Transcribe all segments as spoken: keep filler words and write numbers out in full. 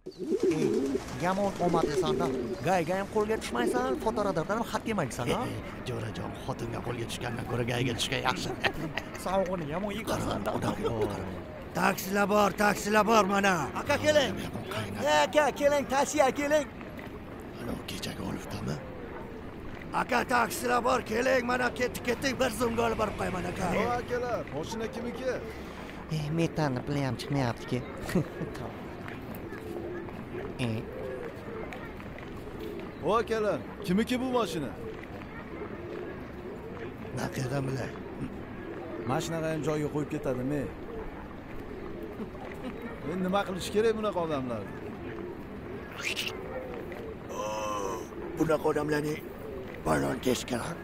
yomon omad esanda. Gayga ham qo'lga tushmaysan, fotoradardan ham xat yemaysan, ha? Jo'rajon, xotinga qo'lga tushgandan ko'ra gayga tushgan yaxshi. Sog'lig'ini yomon yig'arsan. Taksilar bor, taksilar bor mana. Aka keling. Aka keling, taksiya keling. Ana kechagi olifdami? Aka taksilar bor, keling mana ketdik ketdik bir zumga olib borib qo'yaman aka. O akalar, mashina kimniki? Eh, metanni puli ham chiqmayapti-ki. Eh. O akalar, kimniki bu mashina? Naqadan bilay. Mashinaga ham joyga qo'yib ketadimi? Men nima qilish kerak bunaqa odamlarni? Bunaqa odamlarni balon teshkar.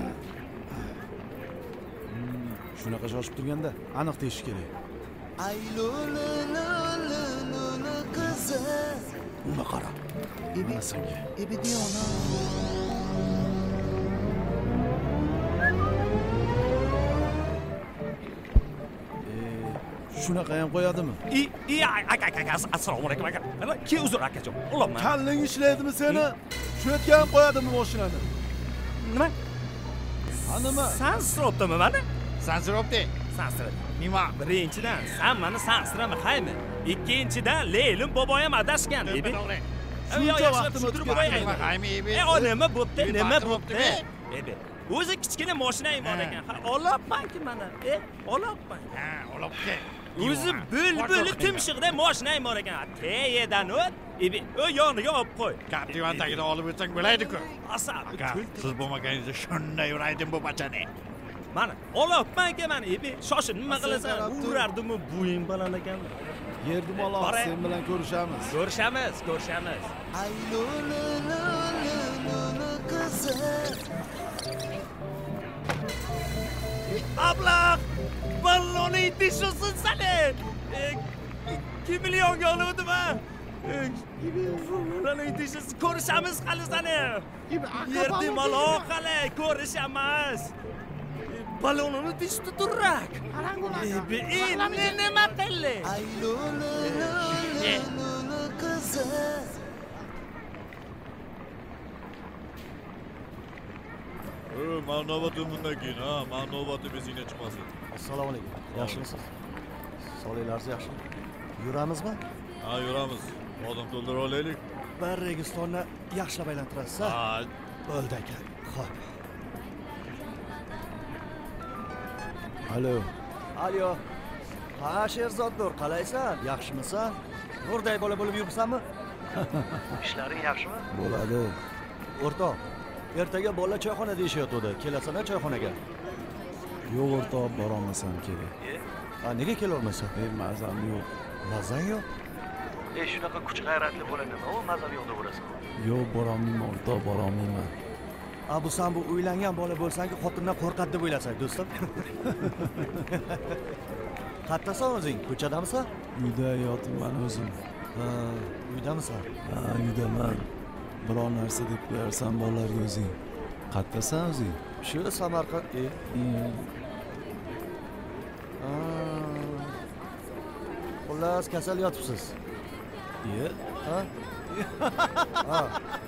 Shunaqa shoshib turganda aniq teyish kerak. Ay lolololololol qizi. Nima qara? Mana senga. Ebidiyona. Shunaqa ham qo'yadimi? I, i, aka, aka, assalomu alaykum aka. Ke uzr akajon. Ulanma. Kalling ishlaydimi seni? Shu yerga ham qo'yadimi mashinani? Nima? Ha nima? Sansirobdimi meni? Sansirobdi. Sansirab. Nima? Birinchidan sen meni sansirama qaymi? Ikkinchidan Leylim boboyam adashgan edi. Shuncha vaqtim o'tib ketdi. E, o nima bo'pti? Nima bo'pti? Edi. O'zi kichkina mashina bor ekan. Ha, olapman-ki mana. E, olapman. Ha, olapti. O'zi bul-bul timshiqda mashina bor ekan. Teyedan o't, ibi, o yoniga olib qo'y. Kaptivan tagida olib o'tsang bo'laydi-ku. Asab. Siz bo'lmaganingizda shunday uraydim bu bachani. Mana, olapman-ki mana, ibi, shoshib nima qilasan? Urardim-u bo'ying baland ekan. Yerdim Alloh, sen bilan ko'rishamiz. Ko'rishamiz, ko'rishamiz. Ay lololololol qizi. Ablah! Balloni itishosin seni! ikki millionga oluvdim ha! Balloni itishosin, ko'rishamiz hali seni! Yerdim aloq hali, ko'rishamiz! Ballonini tishdi turrak! Endi nima qildi? Ay lololololol qizi. Men navbatim bundan keyin, ha, men navbatim esingga chiqmasin. Assalomu alaykum. Yaxshimisiz? Sog'liklaringiz yaxshimi? Yuramizmi? Ha, yuramiz. Odam to'ldirib olaylik. Bir Registonni yaxshilab aylantirasiz, ha? Ha, Bo'ldi aka. Xo'p. alo. Alo. Ha, Sherzod Nur, qalaysan? Yaxshimisan? Nurday bola bo'lib yuribsanmi? Ishlaring yaxshimi? Bo'ladi. O'rtoq, ertaga bola choyxona deyishayotdi. Kelasana choyxonaga. Yo'q o'rtoq, bora olmasam kerak. Ha, nega kela olmaysan? Men mazam yo'q. Mazang yo'q? E, shunaqa kuch g'ayratli bola nima? U mazam yo'q deb Yo'q, bora olmayman o'rtoq, bora olmayman. A, bu sen bu uylangan bola bo'lsang-ki, xotindan qo'rqadi deb o'ylasan, do'stim. Qayerdasan o'zing? Ko'chadamisan? Uyda yotibman o'zim. Ha, uydamisan? Ha, uydaman. Biror narsa deb qo'yarsan bolalarga o'zing. Qayerdasan o'zing? Shu Samarqand. E, xullas kasal yotibsiz. Ye? Ha? Ha.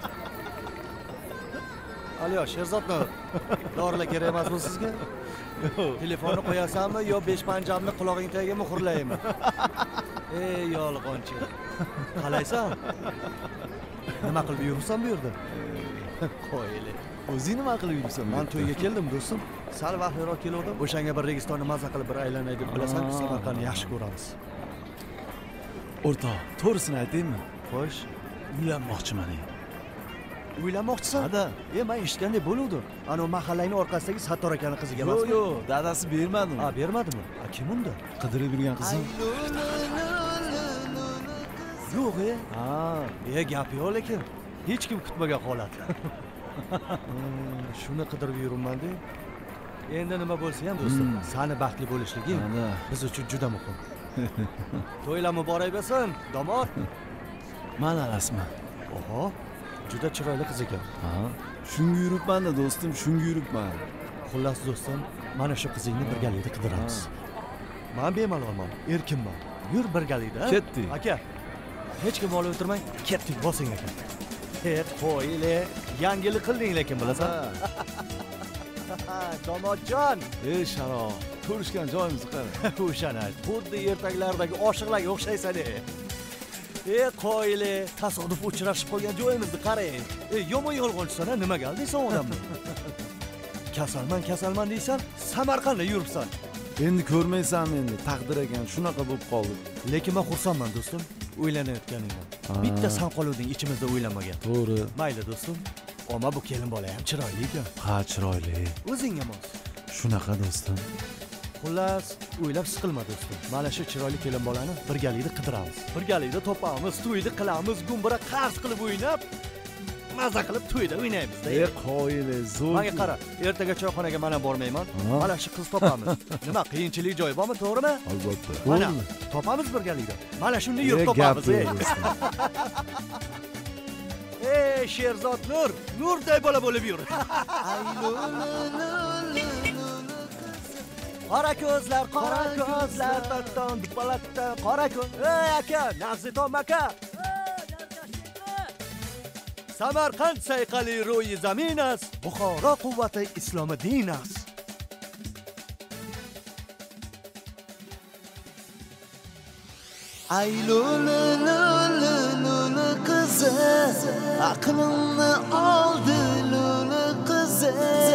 Alo, Sherzodni. Dorilar kerak emasmi sizga? Telefonni qo'yasanmi yo besh panjamni qulog'ing tagiga muhrlaymi? Ey, yolg'onchi. Qalaysan? Nima qilib yuribsan bu yerda? Qo'yli. O'zing nima qilib yuribsan? Men to'yga keldim, do'stim. Sal vaqtliroq keldim. O'shanga bir Registonni mazza qilib bir aylanay deb bilasan-ku, Samarqandni yaxshi ko'ramiz. O'rtoq, to'g'risini aytaymi? Xo'sh, uylanmoqchiman. uylanmoqchisan? Hada. E, men eshitgandek bo'luvdi. Ana mahallangning orqasidagi Sattor akaning qiziga emasmi? Yo'q, yo'q, dadasi bermadimi? Ha, bermadimi? A, kim unda? Qidirib yurgan qizim. Yo'q, e. Ha, e, gap yo'q lekin. Hech kim kutmagan holat. Shuni qidirib yuribman-da. Endi nima bo'lsa ham do'stim, seni baxtli bo'lishliging biz uchun juda muhim. To'ylar muborak bo'lsin, domod. Mana rasman. Oho, juda chiroyli qiz ekan. Ha, shunga yuribman-da do'stim, shunga yuribman. Xullas do'stim, mana shu qizingni birgalikda qidiramiz. Men bemalolman, erkinman. Yur birgalikda. Ketdik. Aka, hech kim olib o'tirmang, ketdik bosing aka. He, qo'yle, yangilik qilding lekin bilasan. Domodjon, ey sharo, ko'rishgan joyimizni qara. o'shana, xuddi ertaklardagi oshiqlarga o'xshaysan. Ey qo'yle, tasodif uchrashib qolgan joyimizni qarang. Ey, yomon yolg'onchisan, nima qilding odamni? Kasalman, kasalman deysan, Samarqandda yuribsan. Endi ko'rmaysanmi endi, taqdir ekan, shunaqa bo'lib qoldi. Lekin men xursandman do'stim, o'ylanayotganingdan. Bitta san qoluvding ichimizda o'ylamagan. To'g'ri. Mayli do'stim. Ammo bu kelin bola ham chiroyli ekan. Ha, chiroyli. O'zingga mos. Shunaqa do'stim. Xullas, o'ylab siqilma do'stim. Mana shu chiroyli kelin bolani birgalikda qidiramiz. Birgalikda topamiz, to'yda qilamiz, gumbira qarz qilib o'ynab, maza qilib to'yda o'ynaymiz-da. Ey qo'yli, zo'r. Menga qara, ertaga choyxonaga men ham bormayman. Mana shu qiz topamiz. Nima, qiyinchilik joyi bormi, to'g'rimi? Albatta. Mana, topamiz birgalikda. Mana shuni yurib topamiz. Ey Sherzod Nur, Nurday bola bo'lib yur. Qora ko'zlar, qora ko'zlar, tatton dupalatda, qora ko'z. Ey aka, Nafziton aka. Samarqand sayqali ro'yi zaminas, Buxoro quvvati islomi dinas. Ay lulu lulu lulu qizi, aqlimni oldi lulu qizi.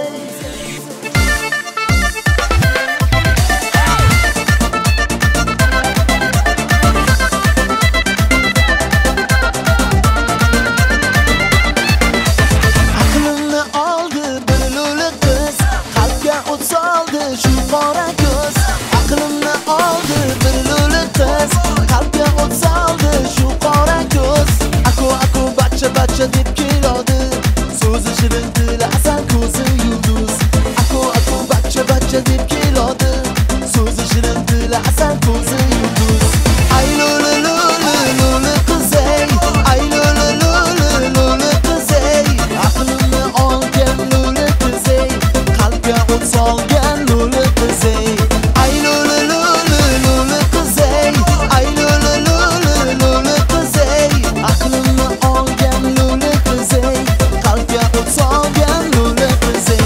Aqlimni oldi bir lulu qiz, qalbga o't soldi shu qora ko'z. Aqlimni oldi bir lulu qiz, qalbga o't soldi shu qora ko'z. Aku aku bacha bacha deb keladi, so'zi shirin dili asal ko'zi yulduz. Aku aku bacha bacha deb keladi, so'zi shirin dili asal ko'zi yulduz. Ay lulu lulu lulu qizay, ay lulu lulu lulu qizay. Aqlimni olgan lulu qizay, qalbga o't solgan lulu qizay. Ay lulu lulu lulu qizay, ay lulu lulu lulu qizay. Aqlimni olgan lulu qizay, qalbga o't solgan lulu qizay.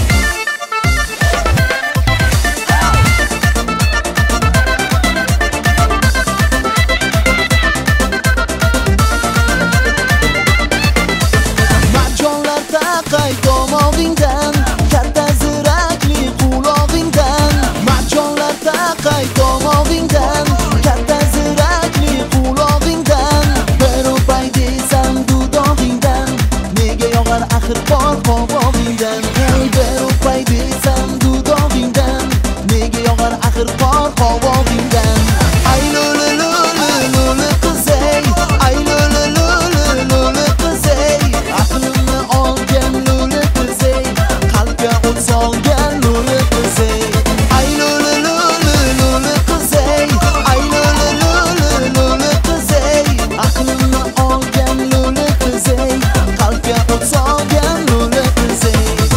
Marjonlar taqay tomog'ingdan, katta zirakli qulog'ingdan. Marjonlar taqay tomog'ingdan, katta zirakli qulog'ingdan. Bir o'pay desam dudog'ingdan, nega yog'ar axir bor qovog'ingdan. Hey, bir o'pay desam dudog'ingdan, nega yog'ar axir bor qovog'ingdan. Ay lulu lulu lulu qizay, ay lulu lulu lulu qizay. Aqlimni olgan lulu qizay, qalbga o't solgan lulu qizay. Ay lulu lulu lulu qizay, ay lulu lulu lulu qizay. Aqlimni olgan lulu qizay, qalbga o't solgan lulu qizay.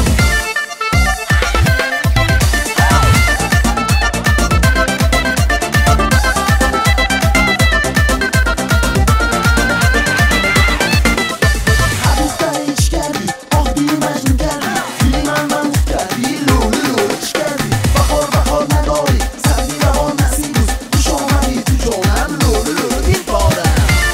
Hadisda ichkari, oqdi majnunkari, kuyman man muhtari, lulu lulu ichkari. Bahor bahor nadori, sabzi bahor nasibus, xushomadi tujonam lulu lulu dilbora.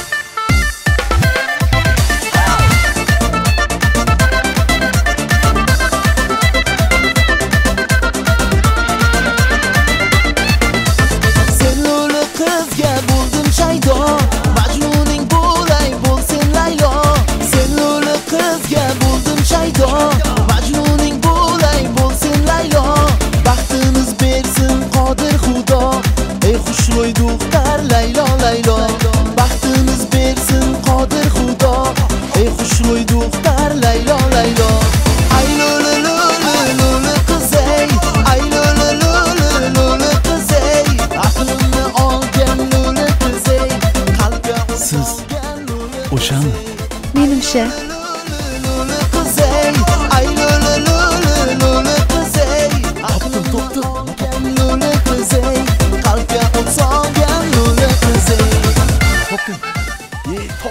Sen lulu qizga bo'ldim shaydo, Majnuning bo'lay bo'lsin Laylo. Sen lulu qizga bo'ldim shaydo, Majnuning bo'lay bo'lsin Laylo. Baxtimiz bersin qodir Xudo, ey xushro'y duxtar Laylo Laylo. Baxtimiz bersin qodir Xudo, ey xushro'y duxtar Laylo Laylo. Ay lulu lulu lulu qizay, ay lulu lulu lulu qizay. Aqlimni olgan lulu qizay, qalbga o't Siz solgan lulu o'shami? Men o'sha. lulu qizay, ay lulu lulu lulu qizay. Topdim, topdim. Olgan lulu qizay, qalbga o't solgan lulu qizay. Topdim.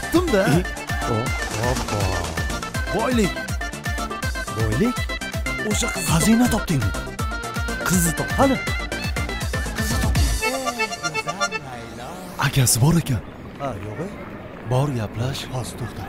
Aytdim-da. Hoppa. Boylik. Boylik? O'sha qiz Xazina topdingmi? qizni top. Qani? Akasi bor ekan. Ha, yo'q. Bor gaplash. Hozir to'xta.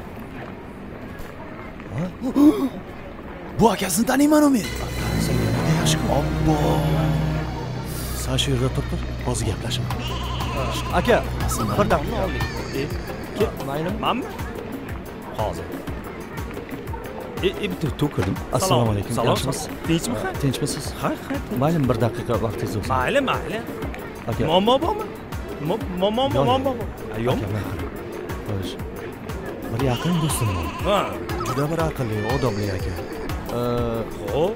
Bu akasini taniyman men. Sen nimaga yaxshi ko'r? Obbo. Sen shu yerda tur tur. Hozir gaplashaman. Aka, bir daqiqa oling. Kel, maylimi? Manmi? Hozir. E, e bitta to'kirdim. Assalomu alaykum. Salom. Yaxshimisiz? Tinchmi? Ha? Tinchmisiz? Ha, ha. Mayli, bir daqiqa vaqtingiz bo'lsin. Mayli, mayli. Aka. Muammo bormi? Muammo, muammo, Yo'q, muammo. yo'q. Yo'qmi? Aka, mana qara. Xo'sh. Bir yaqin do'stim bor. Ha. Juda bir aqlli, odobli aka. Xo'p.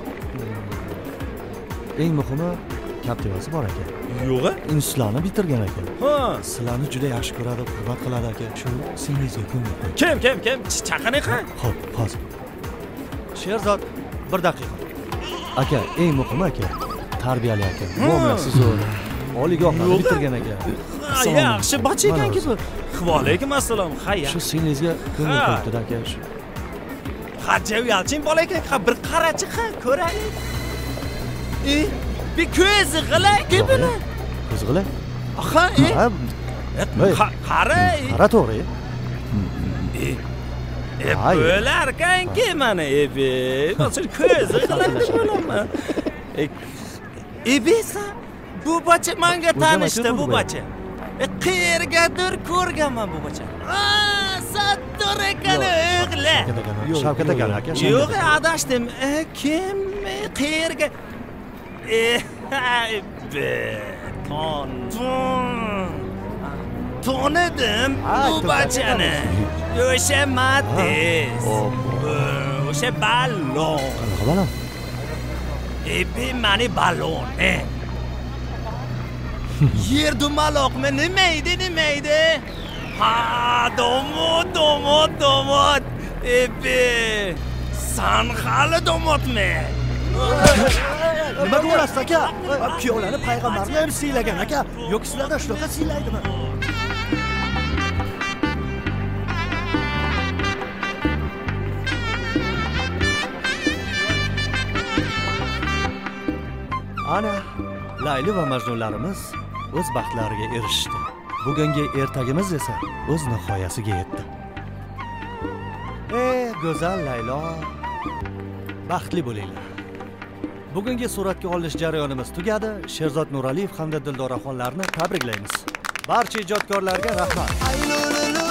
Eng muhimi kaptivasi bor aka. Yo'q. Institutlarni bitirgan aka. Ha. Sizlarni juda yaxshi ko'radi, hurmat qiladi aka. Shu singizga ko'ngil qo'ying. Kim, kim, kim? Chaqani qa? Xo'p, hozir. Sherzod, bir daqiqa. Aka, eng muhimi aka, tarbiyali aka. Muomalasi zo'r. Oliygohlarni bitirgan aka. Ha, yaxshi bacha ekanki bu. Va alaykum assalom. Hayya. Shu singizga ko'ngil Ha. qo'yibdi aka. Shu Hajja uyalchin bola ekan, ha bir qarachi qa, ko'raylik. E, bir ko'zi g'ilaki buni. Ko'zg'ila? Ha, e. Ha, Qa- Qara. e. qara to'g'ri. E, e, Hay. bo'larkanki mana e be. Hozir ko'zi g'ilaki bo'laman. E, e besa, bu bacha menga O'zim tanishdi aytdim bu bu. bacha. E, qayergadir ko'rganman bu bacha. Ah, Sattor ekan o'g'li. Shavkat aka, aka. Yo'q, adashdim. E, kim? E, qayerga? E, be, ton, ton. Tonidim Ha, bu aytdim, bachani. O'sha Matiz. Hoppa. O'sha ballon. Qanaqa bolam? E, be, mani ballon. E. Yer dumaloqmi? Nima edi, nima edi? Ha, domod, domod, domod. E, be, san hali domodmi? Nima bo'lasiz aka? Kuyovlarni payg'ambarni ham siylagan aka. Yo'q, sizlarda shunaqa siylaydimi? Ana, Layli va Majnunlarimiz o'z baxtlariga erishdi. Bugungi ertagimiz esa o'z nihoyasiga yetdi. Ey, go'zal Laylo, baxtli bo'linglar. Bugungi suratga olish jarayonimiz tugadi. Sherzod Nuraliyev hamda Dildoraxonlarni tabriklaymiz. Barcha ijodkorlarga rahmat. Ay, lo, lo, lo.